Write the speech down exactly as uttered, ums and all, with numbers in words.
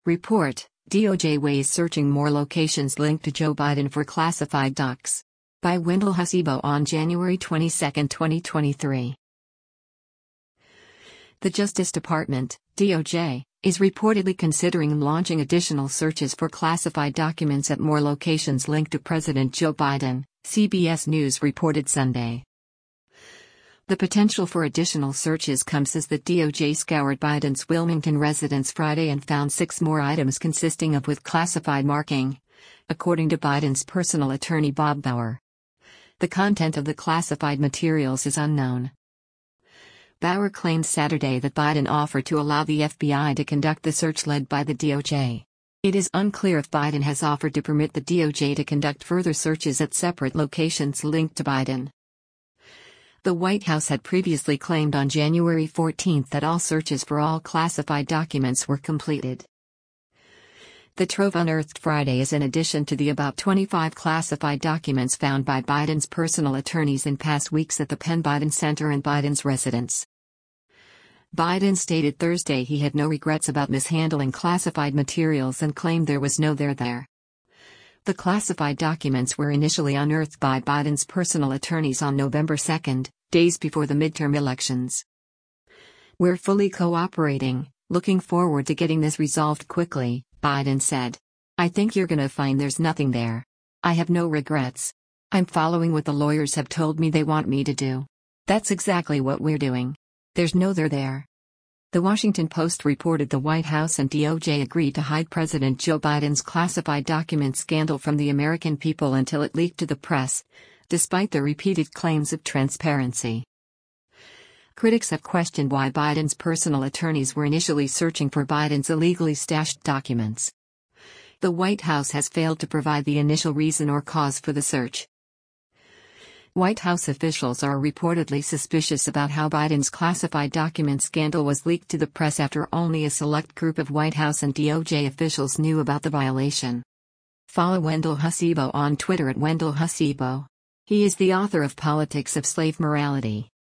Report: D O J weighs searching more locations linked to Joe Biden for classified docs. By Wendell Hasibo on January twenty-second, twenty twenty-three. The Justice Department, D O J, is reportedly considering launching additional searches for classified documents at more locations linked to President Joe Biden, C B S News reported Sunday. The potential for additional searches comes as the D O J scoured Biden's Wilmington residence Friday and found six more items consisting of with classified marking, according to Biden's personal attorney Bob Bauer. The content of the classified materials is unknown. Bauer claimed Saturday that Biden offered to allow the F B I to conduct the search led by the D O J. It is unclear if Biden has offered to permit the D O J to conduct further searches at separate locations linked to Biden. The White House had previously claimed on January fourteenth that all searches for all classified documents were completed. The trove unearthed Friday is in addition to the about twenty-five classified documents found by Biden's personal attorneys in past weeks at the Penn Biden Center and Biden's residence. Biden stated Thursday he had no regrets about mishandling classified materials and claimed there was no there there. The classified documents were initially unearthed by Biden's personal attorneys on November second, days before the midterm elections. "We're fully cooperating, looking forward to getting this resolved quickly," Biden said. "I think you're gonna find there's nothing there. I have no regrets. I'm following what the lawyers have told me they want me to do. That's exactly what we're doing. There's no there there." The Washington Post reported the White House and D O J agreed to hide President Joe Biden's classified document scandal from the American people until it leaked to the press, despite the repeated claims of transparency. Critics have questioned why Biden's personal attorneys were initially searching for Biden's illegally stashed documents. The White House has failed to provide the initial reason or cause for the search. White House officials are reportedly suspicious about how Biden's classified document scandal was leaked to the press after only a select group of White House and D O J officials knew about the violation. Follow Wendell Hasibo on Twitter at Wendell Hasibo. He is the author of Politics of Slave Morality.